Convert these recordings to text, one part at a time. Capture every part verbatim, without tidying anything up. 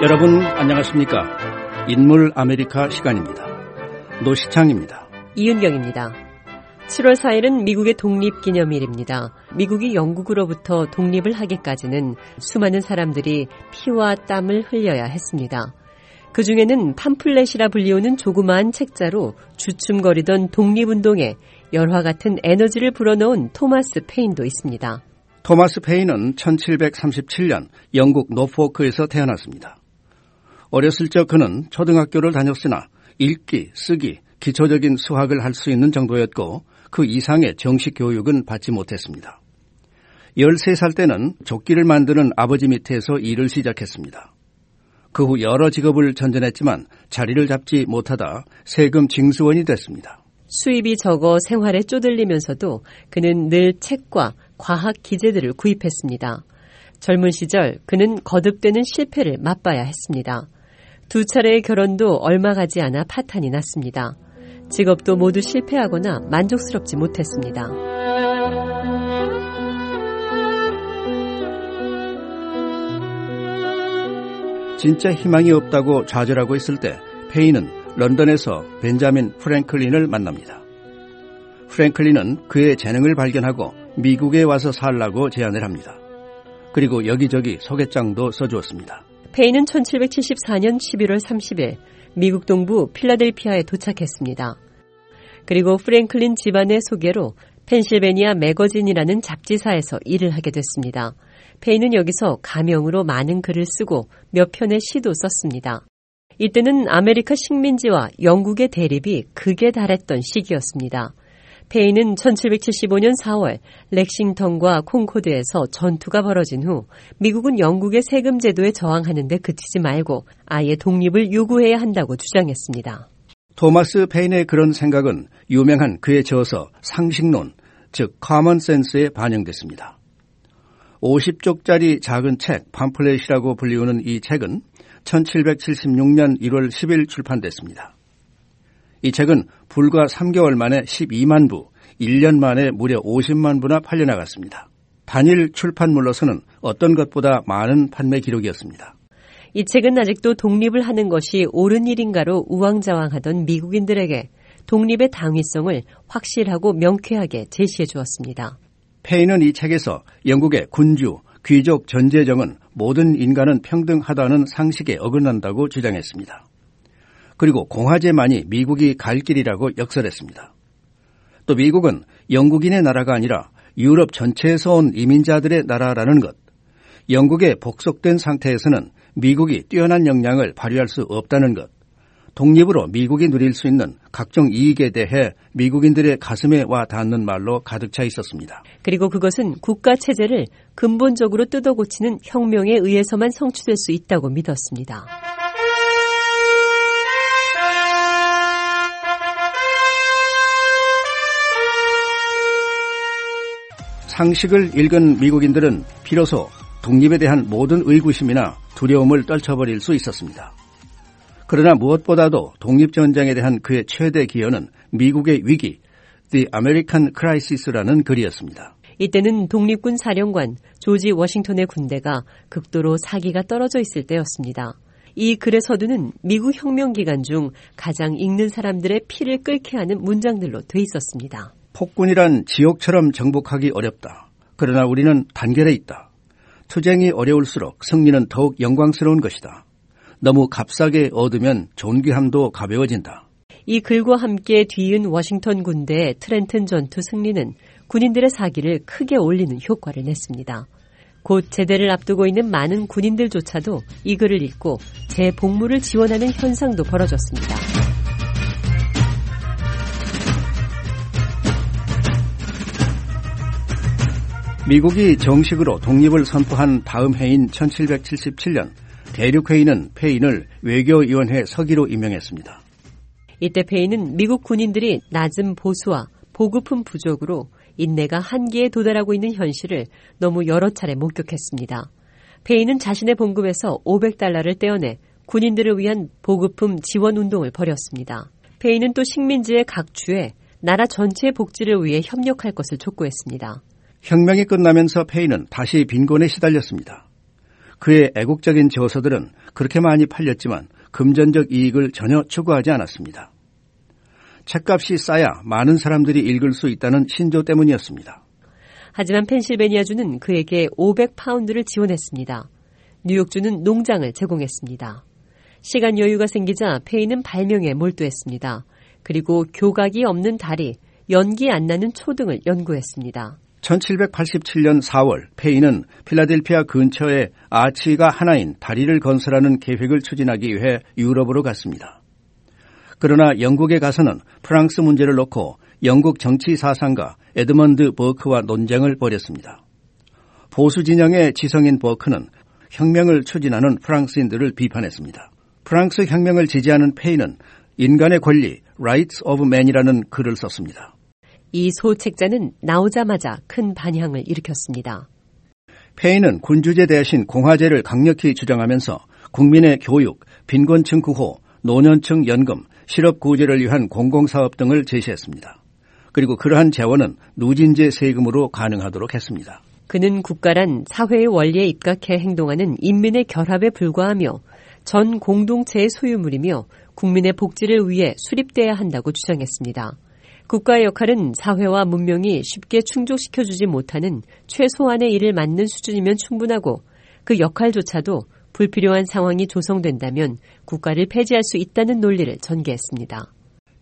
여러분 안녕하십니까? 인물 아메리카 시간입니다. 노시창입니다. 이은경입니다. 칠월 사일은 미국의 독립기념일입니다. 미국이 영국으로부터 독립을 하기까지는 수많은 사람들이 피와 땀을 흘려야 했습니다. 그중에는 팜플렛이라 불리우는 조그마한 책자로 주춤거리던 독립운동에 열화 같은 에너지를 불어넣은 토마스 페인도 있습니다. 토마스 페인은 천칠백삼십칠년 영국 노포크에서 태어났습니다. 어렸을 적 그는 초등학교를 다녔으나 읽기, 쓰기, 기초적인 수학을 할 수 있는 정도였고 그 이상의 정식 교육은 받지 못했습니다. 열세 살 때는 조끼를 만드는 아버지 밑에서 일을 시작했습니다. 그 후 여러 직업을 전전했지만 자리를 잡지 못하다 세금 징수원이 됐습니다. 수입이 적어 생활에 쪼들리면서도 그는 늘 책과 과학 기재들을 구입했습니다. 젊은 시절 그는 거듭되는 실패를 맛봐야 했습니다. 두 차례의 결혼도 얼마 가지 않아 파탄이 났습니다. 직업도 모두 실패하거나 만족스럽지 못했습니다. 진짜 희망이 없다고 좌절하고 있을 때 페인은 런던에서 벤자민 프랭클린을 만납니다. 프랭클린은 그의 재능을 발견하고 미국에 와서 살라고 제안을 합니다. 그리고 여기저기 소개장도 써주었습니다. 페인은 천칠백칠십사년 십일월 삼십일 미국 동부 필라델피아에 도착했습니다. 그리고 프랭클린 집안의 소개로 펜실베니아 매거진이라는 잡지사에서 일을 하게 됐습니다. 페인은 여기서 가명으로 많은 글을 쓰고 몇 편의 시도 썼습니다. 이때는 아메리카 식민지와 영국의 대립이 극에 달했던 시기였습니다. 페인은 천칠백칠십오년 사월 렉싱턴과 콩코드에서 전투가 벌어진 후 미국은 영국의 세금 제도에 저항하는 데 그치지 말고 아예 독립을 요구해야 한다고 주장했습니다. 토마스 페인의 그런 생각은 유명한 그의 저서 상식론, 즉 커먼 센스에 반영됐습니다. 오십 쪽짜리 작은 책 팜플렛이라고 불리우는 이 책은 천칠백칠십육년 일월 십일 출판됐습니다. 이 책은 불과 삼 개월 만에 십이만 부, 일 년 만에 무려 오십만 부나 팔려나갔습니다. 단일 출판물로서는 어떤 것보다 많은 판매 기록이었습니다. 이 책은 아직도 독립을 하는 것이 옳은 일인가로 우왕좌왕하던 미국인들에게 독립의 당위성을 확실하고 명쾌하게 제시해 주었습니다. 페인은 이 책에서 영국의 군주, 귀족 전제정은 모든 인간은 평등하다는 상식에 어긋난다고 주장했습니다. 그리고 공화제만이 미국이 갈 길이라고 역설했습니다. 또 미국은 영국인의 나라가 아니라 유럽 전체에서 온 이민자들의 나라라는 것, 영국에 복속된 상태에서는 미국이 뛰어난 역량을 발휘할 수 없다는 것, 독립으로 미국이 누릴 수 있는 각종 이익에 대해 미국인들의 가슴에 와 닿는 말로 가득 차 있었습니다. 그리고 그것은 국가 체제를 근본적으로 뜯어고치는 혁명에 의해서만 성취될 수 있다고 믿었습니다. 상식을 읽은 미국인들은 비로소 독립에 대한 모든 의구심이나 두려움을 떨쳐버릴 수 있었습니다. 그러나 무엇보다도 독립전쟁에 대한 그의 최대 기여는 미국의 위기, The American Crisis라는 글이었습니다. 이때는 독립군 사령관 조지 워싱턴의 군대가 극도로 사기가 떨어져 있을 때였습니다. 이 글의 서두는 미국 혁명 기간 중 가장 읽는 사람들의 피를 끓게 하는 문장들로 돼 있었습니다. 폭군이란 지옥처럼 정복하기 어렵다. 그러나 우리는 단결해 있다. 투쟁이 어려울수록 승리는 더욱 영광스러운 것이다. 너무 값싸게 얻으면 존귀함도 가벼워진다. 이 글과 함께 뒤이은 워싱턴 군대의 트렌튼 전투 승리는 군인들의 사기를 크게 올리는 효과를 냈습니다. 곧 제대를 앞두고 있는 많은 군인들조차도 이 글을 읽고 재복무를 지원하는 현상도 벌어졌습니다. 미국이 정식으로 독립을 선포한 다음 해인 천칠백칠십칠년 대륙회의는 페인을 외교위원회 서기로 임명했습니다. 이때 페인은 미국 군인들이 낮은 보수와 보급품 부족으로 인내가 한계에 도달하고 있는 현실을 너무 여러 차례 목격했습니다. 페인은 자신의 봉급에서 오백 달러를 떼어내 군인들을 위한 보급품 지원 운동을 벌였습니다. 페인은 또 식민지의 각주에 나라 전체의 복지를 위해 협력할 것을 촉구했습니다. 혁명이 끝나면서 페인은 다시 빈곤에 시달렸습니다. 그의 애국적인 저서들은 그렇게 많이 팔렸지만 금전적 이익을 전혀 추구하지 않았습니다. 책값이 싸야 많은 사람들이 읽을 수 있다는 신조 때문이었습니다. 하지만 펜실베니아주는 그에게 오백 파운드를 지원했습니다. 뉴욕주는 농장을 제공했습니다. 시간 여유가 생기자 페인은 발명에 몰두했습니다. 그리고 교각이 없는 다리, 연기 안 나는 초 등을 연구했습니다. 천칠백팔십칠년 사월 페인은 필라델피아 근처에 아치가 하나인 다리를 건설하는 계획을 추진하기 위해 유럽으로 갔습니다. 그러나 영국에 가서는 프랑스 문제를 놓고 영국 정치 사상가 에드먼드 버크와 논쟁을 벌였습니다. 보수 진영의 지성인 버크는 혁명을 추진하는 프랑스인들을 비판했습니다. 프랑스 혁명을 지지하는 페인은 인간의 권리, Rights of Man이라는 글을 썼습니다. 이 소책자는 나오자마자 큰 반향을 일으켰습니다. 페인은 군주제 대신 공화제를 강력히 주장하면서 국민의 교육, 빈곤층 구호, 노년층 연금, 실업 구제를 위한 공공사업 등을 제시했습니다. 그리고 그러한 재원은 누진제 세금으로 가능하도록 했습니다. 그는 국가란 사회의 원리에 입각해 행동하는 인민의 결합에 불과하며 전 공동체의 소유물이며 국민의 복지를 위해 수립돼야 한다고 주장했습니다. 국가의 역할은 사회와 문명이 쉽게 충족시켜주지 못하는 최소한의 일을 맡는 수준이면 충분하고 그 역할조차도 불필요한 상황이 조성된다면 국가를 폐지할 수 있다는 논리를 전개했습니다.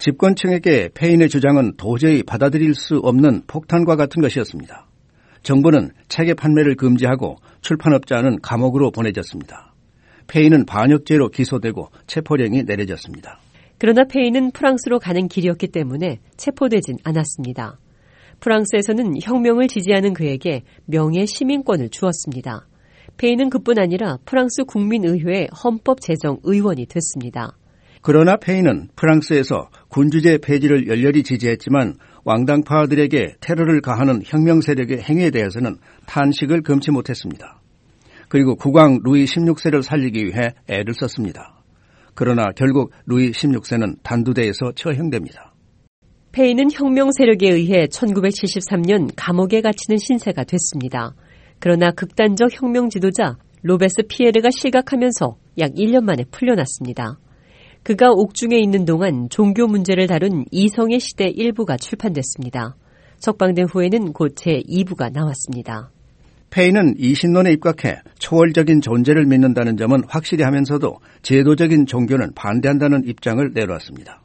집권층에게 페인의 주장은 도저히 받아들일 수 없는 폭탄과 같은 것이었습니다. 정부는 책의 판매를 금지하고 출판업자는 감옥으로 보내졌습니다. 페인은 반역죄로 기소되고 체포령이 내려졌습니다. 그러나 페인은 프랑스로 가는 길이었기 때문에 체포되진 않았습니다. 프랑스에서는 혁명을 지지하는 그에게 명예 시민권을 주었습니다. 페인은 그뿐 아니라 프랑스 국민의회의 헌법제정의원이 됐습니다. 그러나 페인은 프랑스에서 군주제 폐지를 열렬히 지지했지만 왕당파들에게 테러를 가하는 혁명 세력의 행위에 대해서는 탄식을 금치 못했습니다. 그리고 국왕 루이 십육세를 살리기 위해 애를 썼습니다. 그러나 결국 루이 십육세는 단두대에서 처형됩니다. 페인은 혁명 세력에 의해 천구백칠십삼년 감옥에 갇히는 신세가 됐습니다. 그러나 극단적 혁명 지도자 로베스 피에르가 실각하면서 약 일 년 만에 풀려났습니다. 그가 옥중에 있는 동안 종교 문제를 다룬 이성의 시대 일부가 출판됐습니다. 석방된 후에는 곧 제이 부가 나왔습니다. 페인은 이신론에 입각해 초월적인 존재를 믿는다는 점은 확실히 하면서도 제도적인 종교는 반대한다는 입장을 내놓았습니다.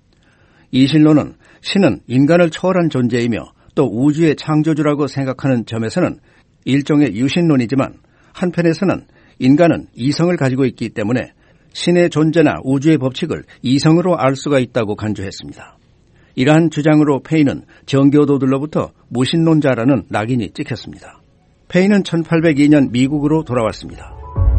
이신론은 신은 인간을 초월한 존재이며 또 우주의 창조주라고 생각하는 점에서는 일종의 유신론이지만 한편에서는 인간은 이성을 가지고 있기 때문에 신의 존재나 우주의 법칙을 이성으로 알 수가 있다고 간주했습니다. 이러한 주장으로 페인은 정교도들로부터 무신론자라는 낙인이 찍혔습니다. 페인은 천팔백이년 미국으로 돌아왔습니다.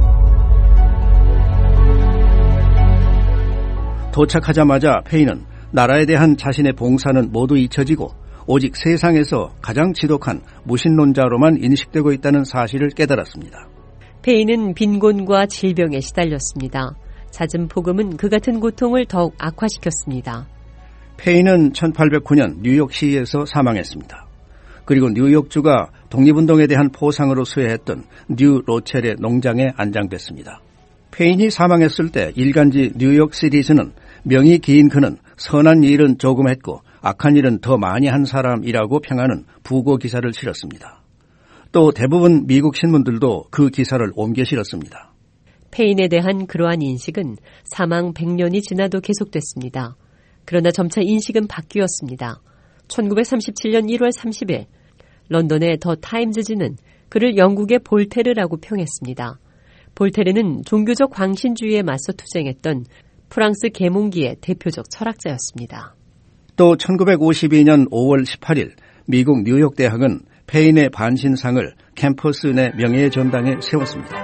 도착하자마자 페인은 나라에 대한 자신의 봉사는 모두 잊혀지고 오직 세상에서 가장 지독한 무신론자로만 인식되고 있다는 사실을 깨달았습니다. 페인은 빈곤과 질병에 시달렸습니다. 잦은 폭음은 그 같은 고통을 더욱 악화시켰습니다. 페인은 천팔백구년 뉴욕시에서 사망했습니다. 그리고 뉴욕주가 독립운동에 대한 포상으로 수여했던 뉴 로첼의 농장에 안장됐습니다. 페인이 사망했을 때 일간지 뉴욕 시리즈는 명이 긴 그는 선한 일은 조금 했고 악한 일은 더 많이 한 사람이라고 평하는 부고 기사를 실었습니다. 또 대부분 미국 신문들도 그 기사를 옮겨 실었습니다. 페인에 대한 그러한 인식은 사망 백 년이 지나도 계속됐습니다. 그러나 점차 인식은 바뀌었습니다. 천구백삼십칠년 일월 삼십일 런던의 더 타임즈지는 그를 영국의 볼테르라고 평했습니다. 볼테르는 종교적 광신주의에 맞서 투쟁했던 프랑스 계몽기의 대표적 철학자였습니다. 또 천구백오십이년 오월 십팔일 미국 뉴욕 대학은 페인의 반신상을 캠퍼스 내 명예의 전당에 세웠습니다.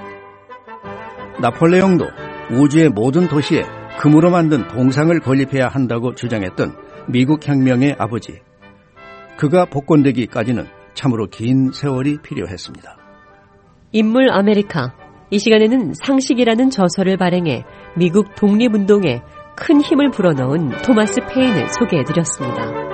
나폴레옹도 우주의 모든 도시에 금으로 만든 동상을 건립해야 한다고 주장했던 미국 혁명의 아버지. 그가 복권되기까지는 참으로 긴 세월이 필요했습니다. 인물 아메리카. 이 시간에는 상식이라는 저서를 발행해 미국 독립운동에 큰 힘을 불어넣은 토마스 페인을 소개해드렸습니다.